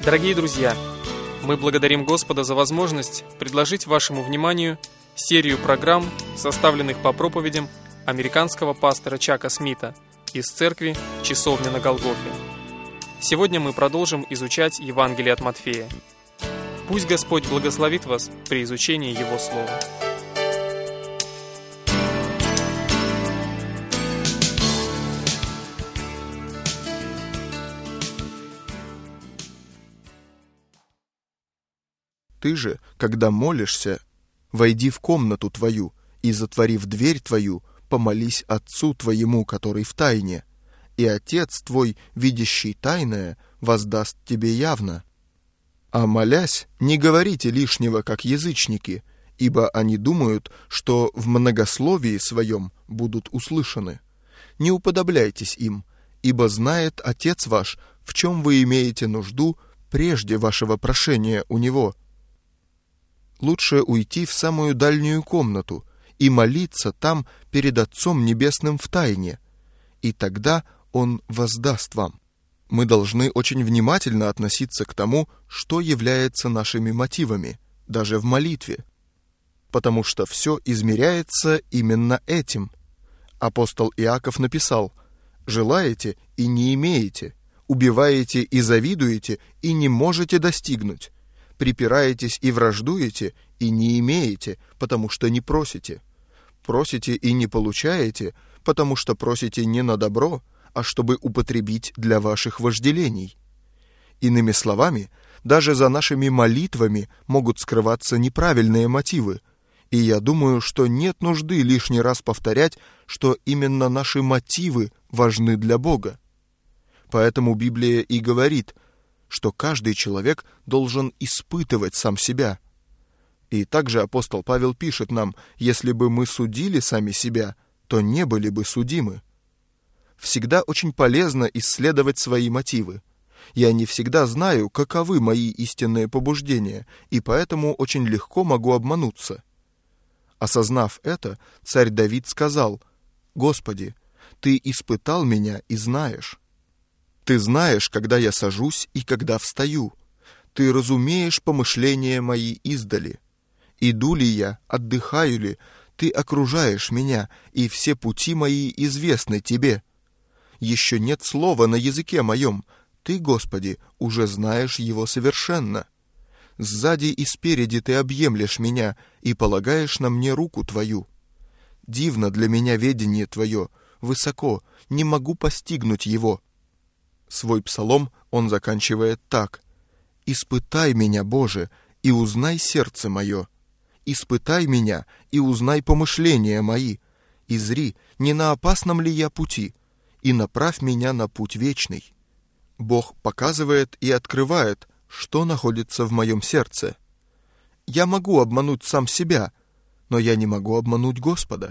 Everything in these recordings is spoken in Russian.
Дорогие друзья, мы благодарим Господа за возможность предложить вашему вниманию серию программ, составленных по проповедям американского пастора Чака Смита из церкви «Часовня на Голгофе». Сегодня мы продолжим изучать Евангелие от Матфея. Пусть Господь благословит вас при изучении Его Слова. Ты же, когда молишься, войди в комнату твою и, затворив дверь твою, помолись Отцу твоему, который в тайне, и Отец твой, видящий тайное, воздаст тебе явно. А молясь, не говорите лишнего, как язычники, ибо они думают, что в многословии своем будут услышаны. Не уподобляйтесь им, ибо знает Отец ваш, в чем вы имеете нужду прежде вашего прошения у Него. Лучше уйти в самую дальнюю комнату и молиться там перед Отцом Небесным в тайне, и тогда Он воздаст вам. Мы должны очень внимательно относиться к тому, что является нашими мотивами, даже в молитве, потому что все измеряется именно этим. Апостол Иаков написал: «Желаете и не имеете, убиваете и завидуете и не можете достигнуть. Припираетесь и враждуете, и не имеете, потому что не просите. Просите и не получаете, потому что просите не на добро, а чтобы употребить для ваших вожделений». Иными словами, даже за нашими молитвами могут скрываться неправильные мотивы, и я думаю, что нет нужды лишний раз повторять, что именно наши мотивы важны для Бога. Поэтому Библия и говорит, что каждый человек должен испытывать сам себя. И также апостол Павел пишет нам: если бы мы судили сами себя, то не были бы судимы. Всегда очень полезно исследовать свои мотивы. Я не всегда знаю, каковы мои истинные побуждения, и поэтому очень легко могу обмануться. Осознав это, царь Давид сказал: «Господи, Ты испытал меня и знаешь. Ты знаешь, когда я сажусь и когда встаю. Ты разумеешь помышления мои издали. Иду ли я, отдыхаю ли, Ты окружаешь меня, и все пути мои известны Тебе. Еще нет слова на языке моем, Ты, Господи, уже знаешь его совершенно. Сзади и спереди Ты объемлешь меня и полагаешь на мне руку Твою. Дивно для меня ведение Твое, высоко, не могу постигнуть его». Свой псалом он заканчивает так: «Испытай меня, Боже, и узнай сердце мое. Испытай меня и узнай помышления мои. И зри, не на опасном ли я пути, и направь меня на путь вечный». Бог показывает и открывает, что находится в моем сердце. Я могу обмануть сам себя, но я не могу обмануть Господа.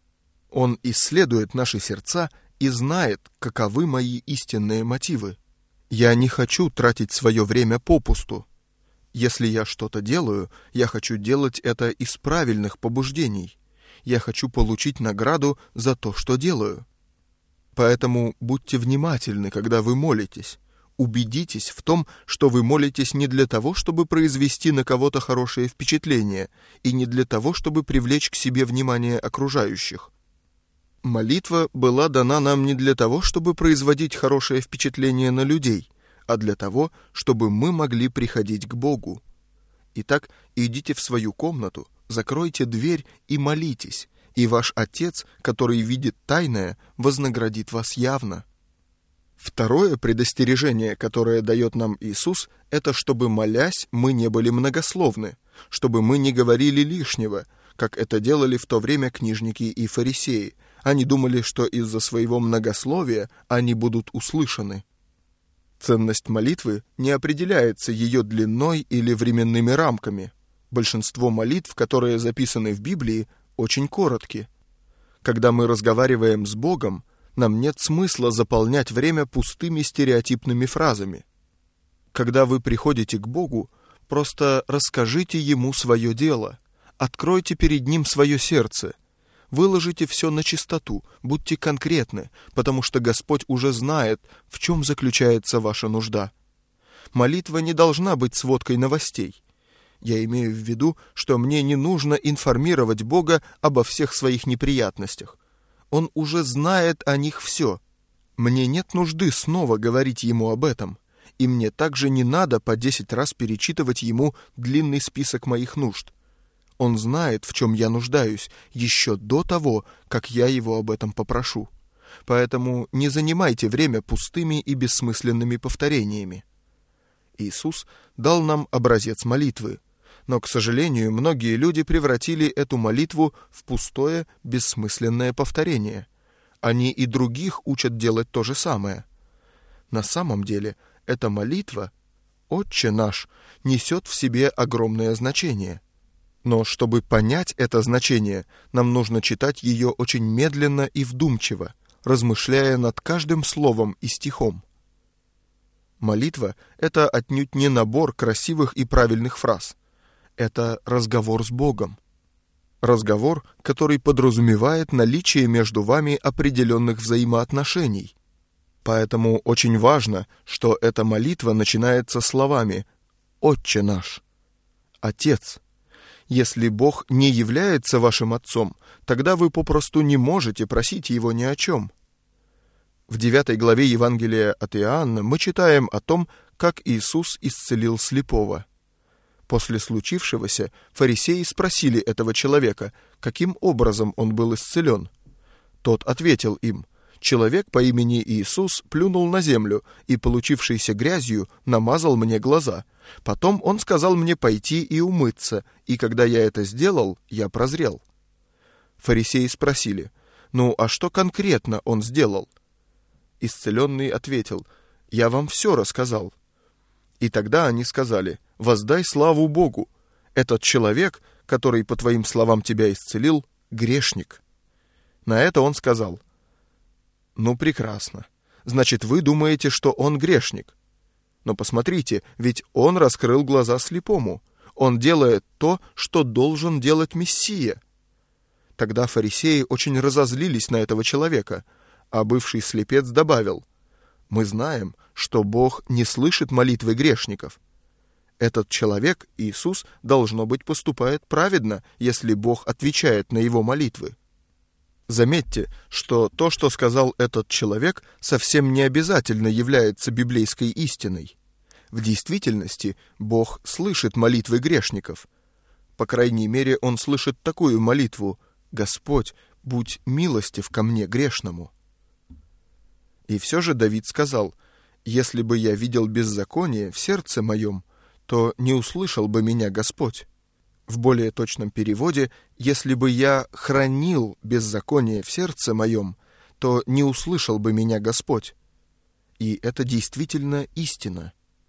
Он исследует наши сердца и знает, каковы мои истинные мотивы. Я не хочу тратить свое время попусту. Если я что-то делаю, я хочу делать это из правильных побуждений. Я хочу получить награду за то, что делаю. Поэтому будьте внимательны, когда вы молитесь. Убедитесь в том, что вы молитесь не для того, чтобы произвести на кого-то хорошее впечатление, и не для того, чтобы привлечь к себе внимание окружающих. Молитва была дана нам не для того, чтобы производить хорошее впечатление на людей, а для того, чтобы мы могли приходить к Богу. Итак, идите в свою комнату, закройте дверь и молитесь, и ваш Отец, который видит тайное, вознаградит вас явно. Второе предостережение, которое дает нам Иисус, это чтобы, молясь, мы не были многословны, чтобы мы не говорили лишнего, как это делали в то время книжники и фарисеи. Они думали, что из-за своего многословия они будут услышаны. Ценность молитвы не определяется ее длиной или временными рамками. Большинство молитв, которые записаны в Библии, очень коротки. Когда мы разговариваем с Богом, нам нет смысла заполнять время пустыми стереотипными фразами. Когда вы приходите к Богу, просто расскажите Ему свое дело, откройте перед Ним свое сердце, выложите все на чистоту, будьте конкретны, потому что Господь уже знает, в чем заключается ваша нужда. Молитва не должна быть сводкой новостей. Я имею в виду, что мне не нужно информировать Бога обо всех своих неприятностях. Он уже знает о них все. Мне нет нужды снова говорить Ему об этом. И мне также не надо по 10 раз перечитывать Ему длинный список моих нужд. Он знает, в чем я нуждаюсь, еще до того, как я Его об этом попрошу. Поэтому не занимайте время пустыми и бессмысленными повторениями. Иисус дал нам образец молитвы, но, к сожалению, многие люди превратили эту молитву в пустое, бессмысленное повторение. Они и других учат делать то же самое. На самом деле, эта молитва, «Отче наш», несет в себе огромное значение. Но чтобы понять это значение, нам нужно читать ее очень медленно и вдумчиво, размышляя над каждым словом и стихом. Молитва — это отнюдь не набор красивых и правильных фраз. Это разговор с Богом. Разговор, который подразумевает наличие между вами определенных взаимоотношений. Поэтому очень важно, что эта молитва начинается словами «Отче наш», «Отец». Если Бог не является вашим Отцом, тогда вы попросту не можете просить Его ни о чем. В 9 главе Евангелия от Иоанна мы читаем о том, как Иисус исцелил слепого. После случившегося фарисеи спросили этого человека, каким образом он был исцелен. Тот ответил им: «Человек по имени Иисус плюнул на землю и, получившейся грязью, намазал мне глаза. Потом он сказал мне пойти и умыться, и когда я это сделал, я прозрел». Фарисеи спросили: «Ну, а что конкретно он сделал?» Исцеленный ответил: «Я вам все рассказал». И тогда они сказали: «Воздай славу Богу! Этот человек, который, по твоим словам, тебя исцелил, грешник». На это он сказал: «Ну, прекрасно. Значит, вы думаете, что он грешник. Но посмотрите, ведь он раскрыл глаза слепому. Он делает то, что должен делать Мессия». Тогда фарисеи очень разозлились на этого человека, а бывший слепец добавил: «Мы знаем, что Бог не слышит молитвы грешников. Этот человек, Иисус, должно быть, поступает праведно, если Бог отвечает на его молитвы». Заметьте, что то, что сказал этот человек, совсем не обязательно является библейской истиной. В действительности Бог слышит молитвы грешников. По крайней мере, Он слышит такую молитву: «Господь, будь милостив ко мне, грешному». И все же Давид сказал: «Если бы я видел беззаконие в сердце моем, то не услышал бы меня Господь». В более точном переводе: «Если бы я хранил беззаконие в сердце моем, то не услышал бы меня Господь». И это действительно истина.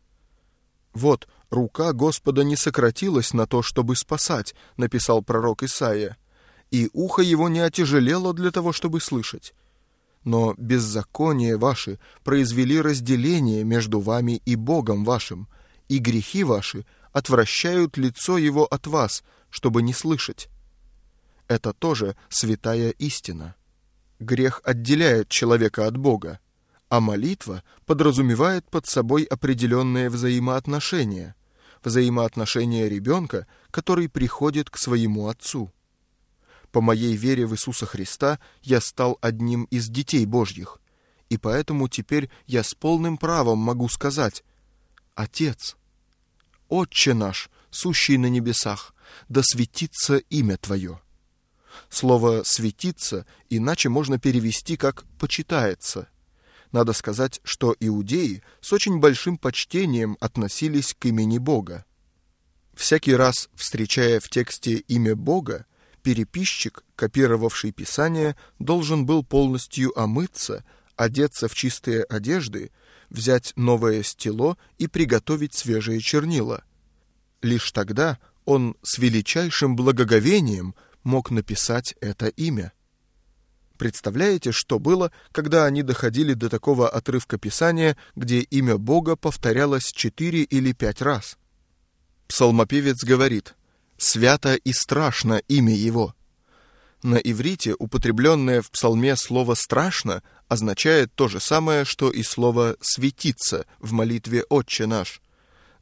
«Вот, рука Господа не сократилась на то, чтобы спасать», написал пророк Исаия, «и ухо его не отяжелело для того, чтобы слышать. Но беззакония ваши произвели разделение между вами и Богом вашим, и грехи ваши отвращают лицо его от вас, чтобы не слышать». Это тоже святая истина. Грех отделяет человека от Бога, а молитва подразумевает под собой определенные взаимоотношения, взаимоотношения ребенка, который приходит к своему отцу. По моей вере в Иисуса Христа я стал одним из детей Божьих, и поэтому теперь я с полным правом могу сказать: «Отец, Отче наш, сущий на небесах, да светится имя Твое». Слово «светиться» иначе можно перевести как «почитается». Надо сказать, что иудеи с очень большим почтением относились к имени Бога. Всякий раз, встречая в тексте имя Бога, переписчик, копировавший Писание, должен был полностью омыться, одеться в чистые одежды, взять новое стело и приготовить свежие чернила. Лишь тогда он с величайшим благоговением мог написать это имя. Представляете, что было, когда они доходили до такого отрывка Писания, где имя Бога повторялось 4 или 5 раз? Псалмопевец говорит: «Свято и страшно имя Его». На иврите употребленное в псалме слово «страшно» означает то же самое, что и слово «светиться» в молитве «Отче наш».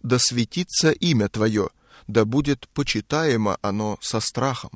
да светится имя Твое, да будет почитаемо оно со страхом».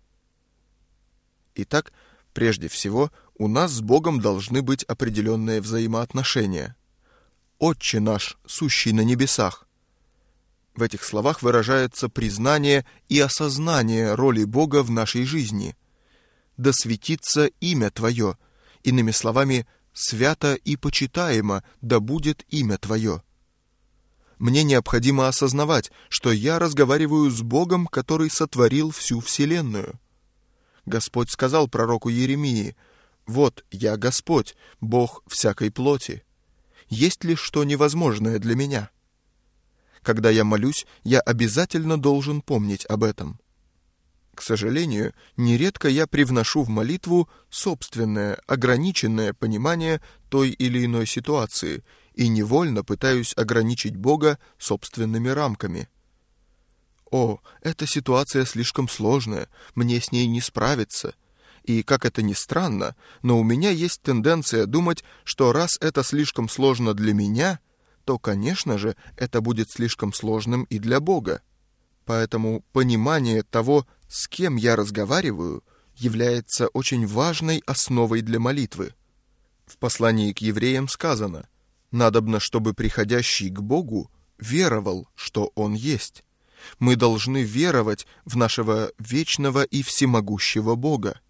Итак, прежде всего, у нас с Богом должны быть определенные взаимоотношения. «Отче наш, сущий на небесах». В этих словах выражается признание и осознание роли Бога в нашей жизни. «Да светится имя Твое», иными словами, «свято и почитаемо да будет имя Твое». Мне необходимо осознавать, что я разговариваю с Богом, который сотворил всю вселенную. Господь сказал пророку Иеремии: «Вот я Господь, Бог всякой плоти. Есть ли что невозможное для меня?» Когда я молюсь, я обязательно должен помнить об этом. К сожалению, нередко я привношу в молитву собственное, ограниченное понимание той или иной ситуации и невольно пытаюсь ограничить Бога собственными рамками. «О, эта ситуация слишком сложная, мне с ней не справиться». И, как это ни странно, но у меня есть тенденция думать, что раз это слишком сложно для меня, то, конечно же, это будет слишком сложным и для Бога. Поэтому понимание того, с кем я разговариваю, является очень важной основой для молитвы. В послании к евреям сказано: «Надобно, чтобы приходящий к Богу веровал, что Он есть». Мы должны веровать в нашего вечного и всемогущего Бога.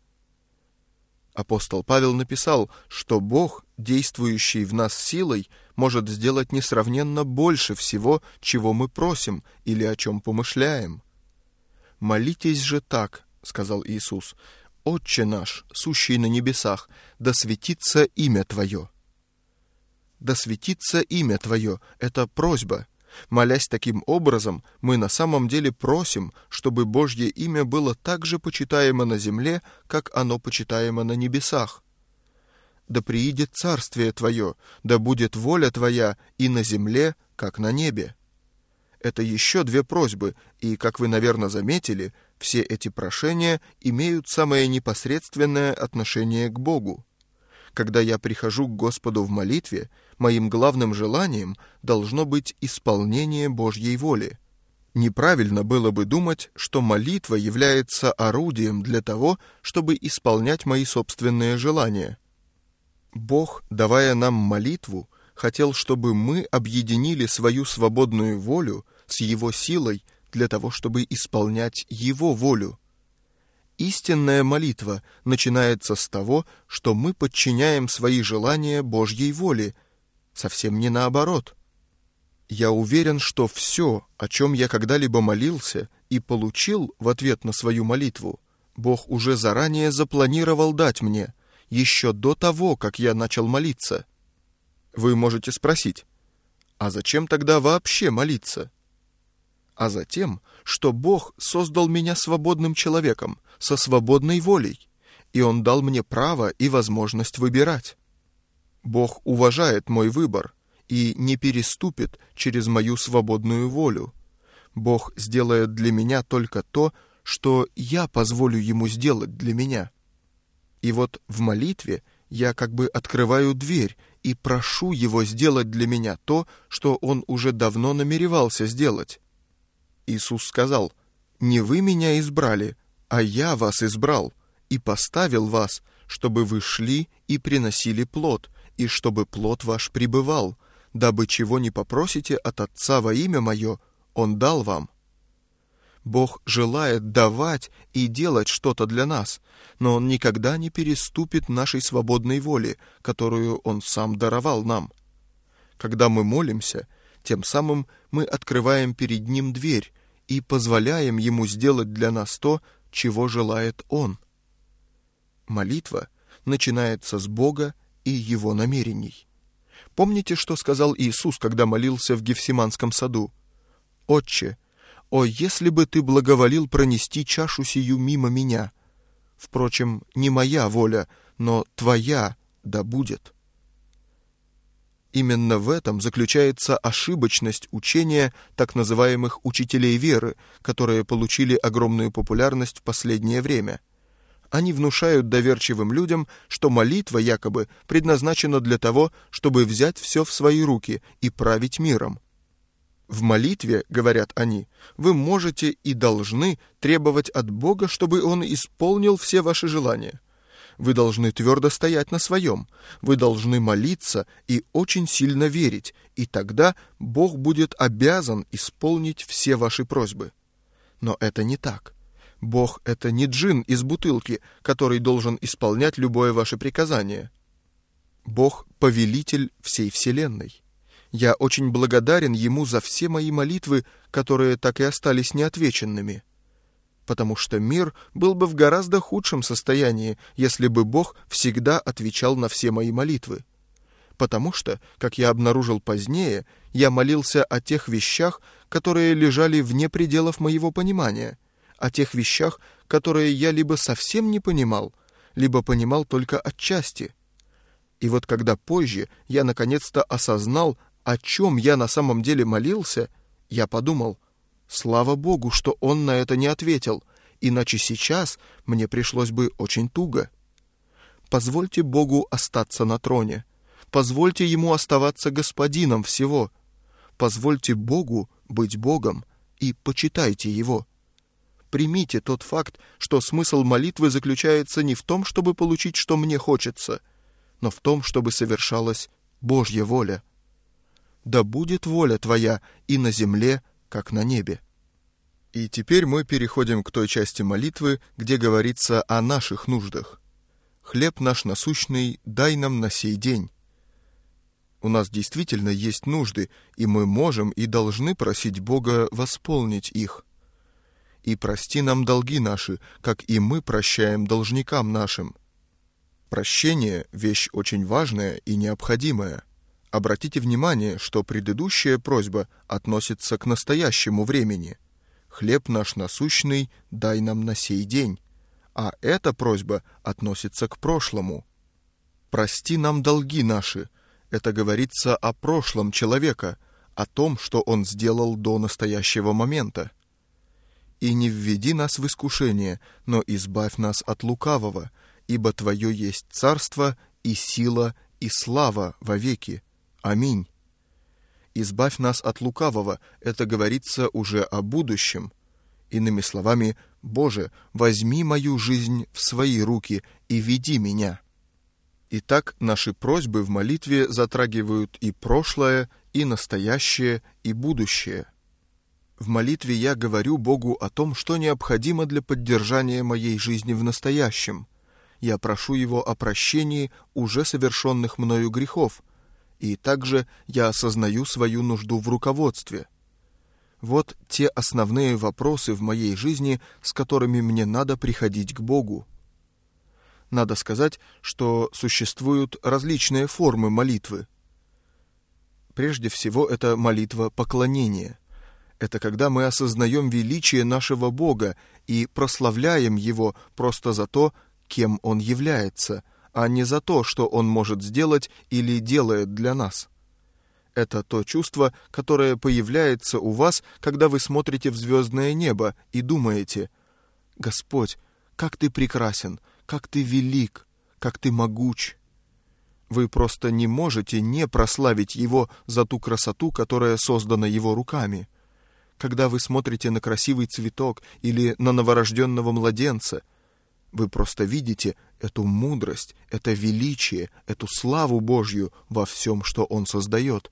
Апостол Павел написал, что Бог, действующий в нас силой, может сделать несравненно больше всего, чего мы просим или о чем помышляем. «Молитесь же так, — сказал Иисус, — Отче наш, сущий на небесах, да светится имя Твое». «Да светится имя Твое» — это просьба. Молясь таким образом, мы на самом деле просим, чтобы Божье имя было так же почитаемо на земле, как оно почитаемо на небесах. «Да приидет царствие Твое, да будет воля Твоя и на земле, как на небе». Это еще две просьбы, и, как вы, наверное, заметили, все эти прошения имеют самое непосредственное отношение к Богу. Когда я прихожу к Господу в молитве, моим главным желанием должно быть исполнение Божьей воли. Неправильно было бы думать, что молитва является орудием для того, чтобы исполнять мои собственные желания. Бог, давая нам молитву, хотел, чтобы мы объединили свою свободную волю с Его силой для того, чтобы исполнять Его волю. Истинная молитва начинается с того, что мы подчиняем свои желания Божьей воле, совсем не наоборот. Я уверен, что все, о чем я когда-либо молился и получил в ответ на свою молитву, Бог уже заранее запланировал дать мне, еще до того, как я начал молиться. Вы можете спросить: а зачем тогда вообще молиться? А затем, что Бог создал меня свободным человеком, со свободной волей, и Он дал мне право и возможность выбирать. Бог уважает мой выбор и не переступит через мою свободную волю. Бог сделает для меня только то, что я позволю Ему сделать для меня. И вот в молитве я как бы открываю дверь и прошу Его сделать для меня то, что Он уже давно намеревался сделать. Иисус сказал: «Не вы меня избрали, а я вас избрал и поставил вас, чтобы вы шли и приносили плод, и чтобы плод ваш пребывал, дабы чего не попросите от Отца во имя Мое, Он дал вам». Бог желает давать и делать что-то для нас, но Он никогда не переступит нашей свободной воли, которую Он сам даровал нам. Когда мы молимся, тем самым мы открываем перед Ним дверь и позволяем Ему сделать для нас то, чего желает Он. Молитва начинается с Бога и Его намерений. Помните, что сказал Иисус, когда молился в Гефсиманском саду? «Отче, о, если бы Ты благоволил пронести чашу сию мимо меня! Впрочем, не моя воля, но Твоя да будет». Именно в этом заключается ошибочность учения так называемых учителей веры, которые получили огромную популярность в последнее время. Они внушают доверчивым людям, что молитва якобы предназначена для того, чтобы взять все в свои руки и править миром. В молитве, говорят они, вы можете и должны требовать от Бога, чтобы Он исполнил все ваши желания. Вы должны твердо стоять на своем. Вы должны молиться и очень сильно верить, и тогда Бог будет обязан исполнить все ваши просьбы. Но это не так. Бог — это не джин из бутылки, который должен исполнять любое ваше приказание. Бог — повелитель всей вселенной. Я очень благодарен Ему за все мои молитвы, которые так и остались неотвеченными. Потому что мир был бы в гораздо худшем состоянии, если бы Бог всегда отвечал на все мои молитвы. Потому что, как я обнаружил позднее, я молился о тех вещах, которые лежали вне пределов моего понимания, о тех вещах, которые я либо совсем не понимал, либо понимал только отчасти. И вот когда позже я наконец-то осознал, о чем я на самом деле молился, я подумал: слава Богу, что Он на это не ответил, иначе сейчас мне пришлось бы очень туго. Позвольте Богу остаться на троне. Позвольте Ему оставаться господином всего. Позвольте Богу быть Богом и почитайте Его. Примите тот факт, что смысл молитвы заключается не в том, чтобы получить, что мне хочется, но в том, чтобы совершалась Божья воля. Да будет воля Твоя и на земле, как на небе. И теперь мы переходим к той части молитвы, где говорится о наших нуждах. «Хлеб наш насущный дай нам на сей день». У нас действительно есть нужды, и мы можем и должны просить Бога восполнить их. «И прости нам долги наши, как и мы прощаем должникам нашим». Прощение — вещь очень важная и необходимая. Обратите внимание, что предыдущая просьба относится к настоящему времени. «Хлеб наш насущный дай нам на сей день», а эта просьба относится к прошлому. «Прости нам долги наши» — это говорится о прошлом человека, о том, что он сделал до настоящего момента. «И не введи нас в искушение, но избавь нас от лукавого, ибо Твое есть царство и сила и слава вовеки. Аминь». «Избавь нас от лукавого» — это говорится уже о будущем. Иными словами: «Боже, возьми мою жизнь в свои руки и веди меня». Итак, наши просьбы в молитве затрагивают и прошлое, и настоящее, и будущее. В молитве я говорю Богу о том, что необходимо для поддержания моей жизни в настоящем. Я прошу Его о прощении уже совершенных мною грехов, и также я осознаю свою нужду в руководстве. Вот те основные вопросы в моей жизни, с которыми мне надо приходить к Богу. Надо сказать, что существуют различные формы молитвы. Прежде всего, это молитва поклонения. Это когда мы осознаем величие нашего Бога и прославляем Его просто за то, кем Он является, а не за то, что Он может сделать или делает для нас. Это то чувство, которое появляется у вас, когда вы смотрите в звездное небо и думаете: «Господь, как Ты прекрасен, как Ты велик, как Ты могуч». Вы просто не можете не прославить Его за ту красоту, которая создана Его руками. Когда вы смотрите на красивый цветок или на новорожденного младенца, вы просто видите эту мудрость, это величие, эту славу Божью во всем, что Он создает.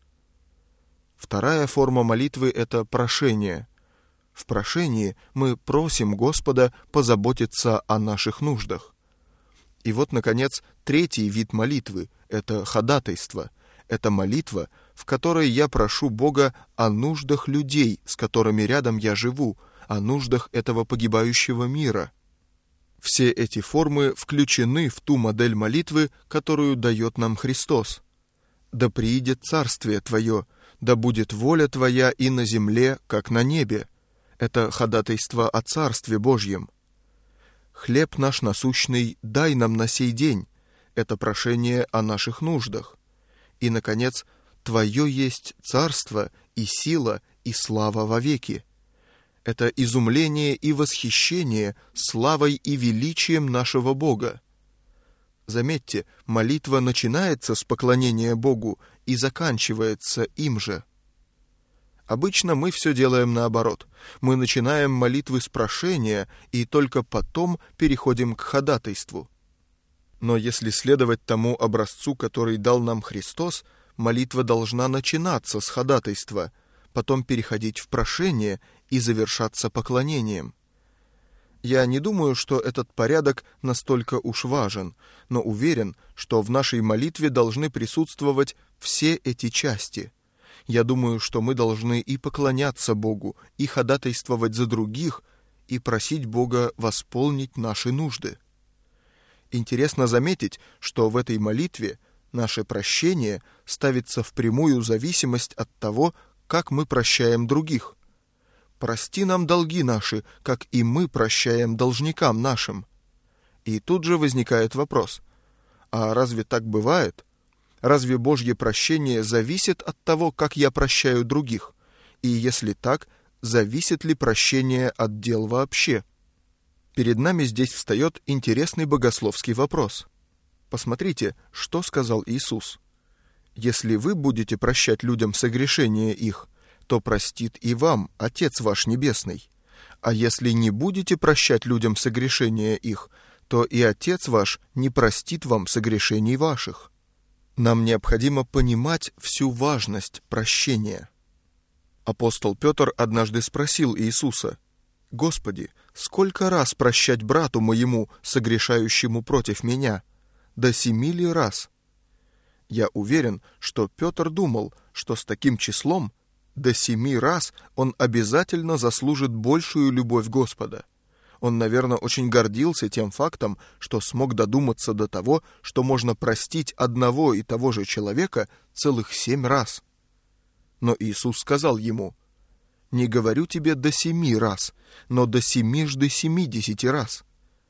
Вторая форма молитвы — это прошение. В прошении мы просим Господа позаботиться о наших нуждах. И вот, наконец, третий вид молитвы — это ходатайство. Это молитва, в которой я прошу Бога о нуждах людей, с которыми рядом я живу, о нуждах этого погибающего мира. Все эти формы включены в ту модель молитвы, которую дает нам Христос. «Да приидет царствие Твое, да будет воля Твоя и на земле, как на небе». Это ходатайство о Царстве Божьем. «Хлеб наш насущный дай нам на сей день». Это прошение о наших нуждах. И, наконец, «Твое есть царство и сила и слава вовеки». Это изумление и восхищение славой и величием нашего Бога. Заметьте, молитва начинается с поклонения Богу и заканчивается им же. Обычно мы все делаем наоборот. Мы начинаем молитвы с прошения и только потом переходим к ходатайству. Но если следовать тому образцу, который дал нам Христос, молитва должна начинаться с ходатайства, потом переходить в прошение и завершаться поклонением. Я не думаю, что этот порядок настолько уж важен, но уверен, что в нашей молитве должны присутствовать все эти части. Я думаю, что мы должны и поклоняться Богу, и ходатайствовать за других, и просить Бога восполнить наши нужды. Интересно заметить, что в этой молитве наше прощение ставится в прямую зависимость от того, как мы прощаем других. «Прости нам долги наши, как и мы прощаем должникам нашим». И тут же возникает вопрос: а разве так бывает? Разве Божье прощение зависит от того, как я прощаю других? И если так, зависит ли прощение от дел вообще? Перед нами здесь встает интересный богословский вопрос. Посмотрите, что сказал Иисус. «Если вы будете прощать людям согрешения их, то простит и вам Отец ваш Небесный. А если не будете прощать людям согрешения их, то и Отец ваш не простит вам согрешений ваших». Нам необходимо понимать всю важность прощения. Апостол Петр однажды спросил Иисуса: «Господи, сколько раз прощать брату моему, согрешающему против меня? До 7 ли раз?» Я уверен, что Петр думал, что с таким числом до 7 раз он обязательно заслужит большую любовь Господа. Он, наверное, очень гордился тем фактом, что смог додуматься до того, что можно простить одного и того же человека целых 7 раз. Но Иисус сказал ему: «Не говорю тебе до 7 раз, но до 70 раз».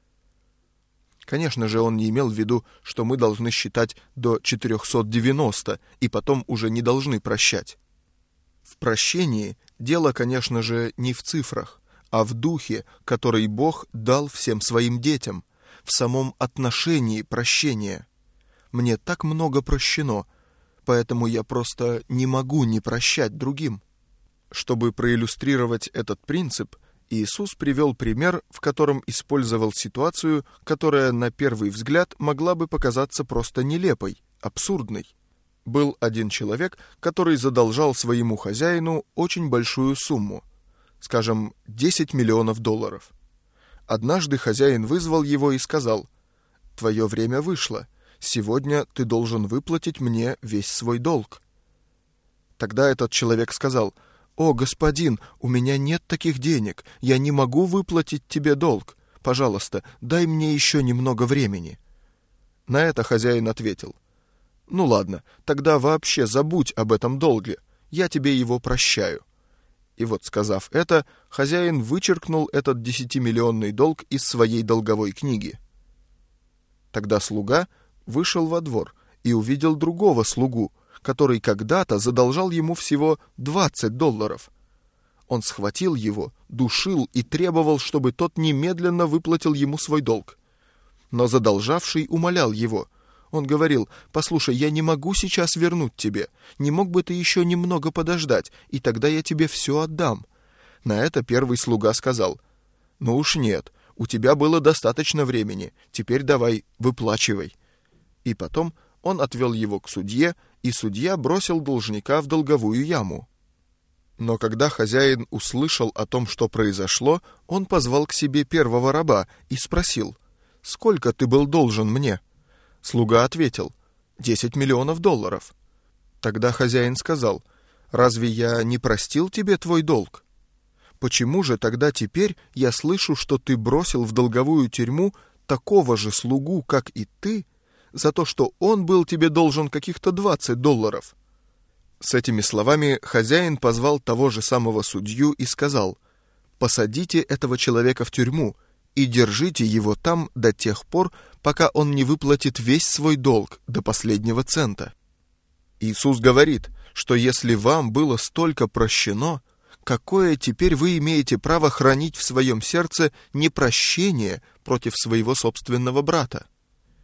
Конечно же, он не имел в виду, что мы должны считать до 490 и потом уже не должны прощать. В прощении дело, конечно же, не в цифрах, а в духе, который Бог дал всем своим детям, в самом отношении прощения. Мне так много прощено, поэтому я просто не могу не прощать другим. Чтобы проиллюстрировать этот принцип, Иисус привел пример, в котором использовал ситуацию, которая на первый взгляд могла бы показаться просто нелепой, абсурдной. Был один человек, который задолжал своему хозяину очень большую сумму, скажем, $10 миллионов. Однажды хозяин вызвал его и сказал: «Твое время вышло. Сегодня ты должен выплатить мне весь свой долг». Тогда этот человек сказал: «О, господин, у меня нет таких денег. Я не могу выплатить тебе долг. Пожалуйста, дай мне еще немного времени». На это хозяин ответил: «Ну ладно, тогда вообще забудь об этом долге. Я тебе его прощаю». И вот, сказав это, хозяин вычеркнул этот 10-миллионный долг из своей долговой книги. Тогда слуга вышел во двор и увидел другого слугу, который когда-то задолжал ему всего $20. Он схватил его, душил и требовал, чтобы тот немедленно выплатил ему свой долг. Но задолжавший умолял его. Он говорил: «Послушай, я не могу сейчас вернуть тебе. Не мог бы ты еще немного подождать, и тогда я тебе все отдам». На это первый слуга сказал: «Ну уж нет, у тебя было достаточно времени, теперь давай выплачивай». И потом он отвел его к судье, и судья бросил должника в долговую яму. Но когда хозяин услышал о том, что произошло, он позвал к себе первого раба и спросил: «Сколько ты был должен мне?» Слуга ответил: $10 миллионов. Тогда хозяин сказал: «Разве я не простил тебе твой долг? Почему же тогда теперь я слышу, что ты бросил в долговую тюрьму такого же слугу, как и ты, за то, что он был тебе должен каких-то $20?» С этими словами хозяин позвал того же самого судью и сказал: «Посадите этого человека в тюрьму и держите его там до тех пор, пока он не выплатит весь свой долг до последнего цента». Иисус говорит, что если вам было столько прощено, какое теперь вы имеете право хранить в своем сердце непрощение против своего собственного брата?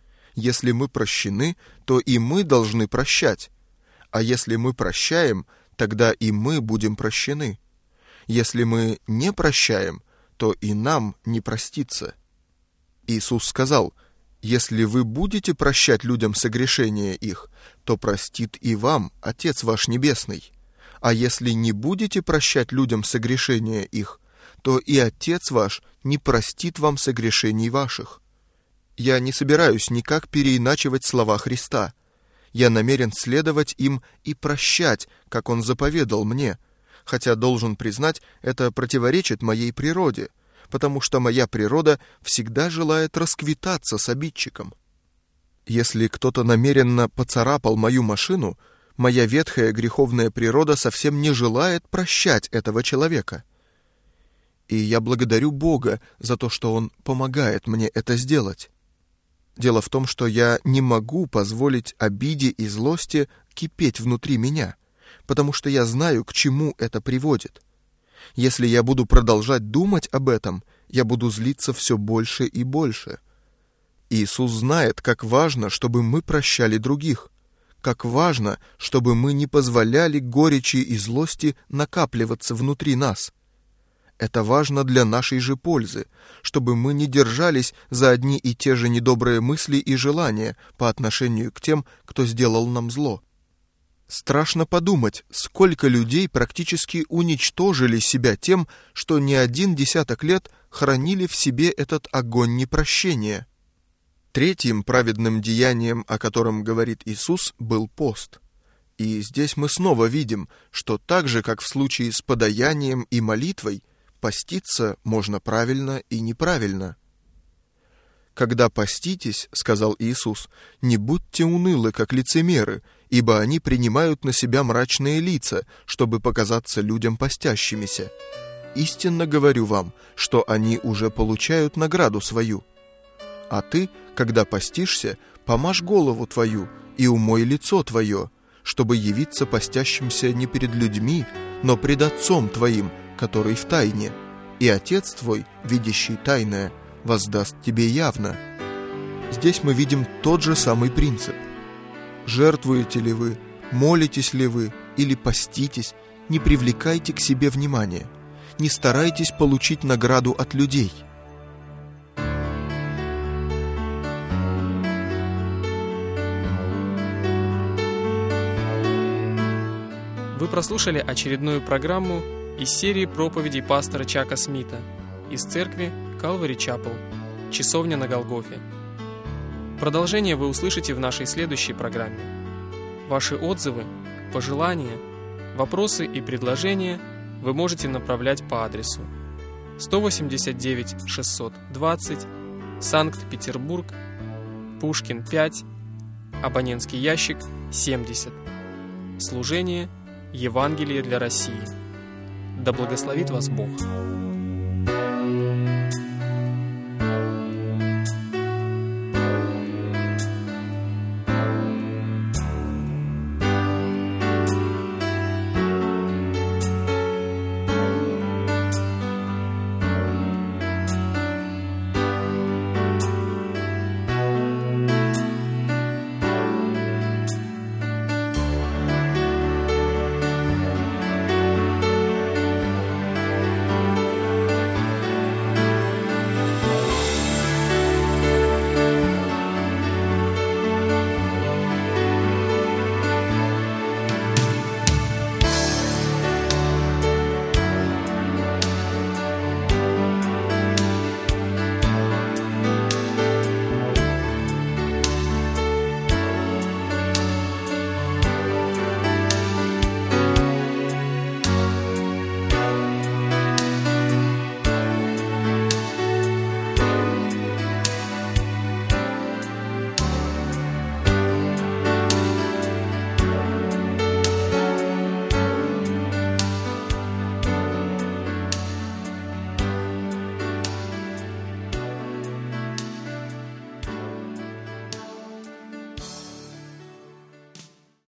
Если мы прощены, то и мы должны прощать. А если мы прощаем, тогда и мы будем прощены. Если мы не прощаем, то и нам не простится». Иисус сказал: «Если вы будете прощать людям согрешения их, то простит и вам Отец ваш Небесный. А если не будете прощать людям согрешения их, то и Отец ваш не простит вам согрешений ваших». Я не собираюсь никак переиначивать слова Христа. Я намерен следовать им и прощать, как Он заповедал мне, хотя, должен признать, это противоречит моей природе, потому что моя природа всегда желает расквитаться с обидчиком. Если кто-то намеренно поцарапал мою машину, моя ветхая греховная природа совсем не желает прощать этого человека. И я благодарю Бога за то, что Он помогает мне это сделать. Дело в том, что я не могу позволить обиде и злости кипеть внутри меня, потому что я знаю, к чему это приводит. Если я буду продолжать думать об этом, я буду злиться все больше и больше. Иисус знает, как важно, чтобы мы прощали других, как важно, чтобы мы не позволяли горечи и злости накапливаться внутри нас. Это важно для нашей же пользы, чтобы мы не держались за одни и те же недобрые мысли и желания по отношению к тем, кто сделал нам зло. Страшно подумать, сколько людей практически уничтожили себя тем, что не 10 лет хранили в себе этот огонь непрощения. Третьим праведным деянием, о котором говорит Иисус, был пост. И здесь мы снова видим, что так же, как в случае с подаянием и молитвой, поститься можно правильно и неправильно. «Когда поститесь, — сказал Иисус, — не будьте унылы, как лицемеры, ибо они принимают на себя мрачные лица, чтобы показаться людям постящимися. Истинно говорю вам, что они уже получают награду свою. А ты, когда постишься, помажь голову твою и умой лицо твое, чтобы явиться постящимся не перед людьми, но пред Отцом твоим, который в тайне, и Отец твой, видящий тайное, воздаст тебе явно». Здесь мы видим тот же самый принцип. Жертвуете ли вы, молитесь ли вы или поститесь, не привлекайте к себе внимания, не старайтесь получить награду от людей. Вы прослушали очередную программу из серии проповедей пастора Чака Смита из церкви Calvary Chapel, Часовня на Голгофе. Продолжение вы услышите в нашей следующей программе. Ваши отзывы, пожелания, вопросы и предложения вы можете направлять по адресу 189 620, Санкт-Петербург, Пушкин 5, абонентский ящик 70. Служение Евангелие для России. Да благословит вас Бог!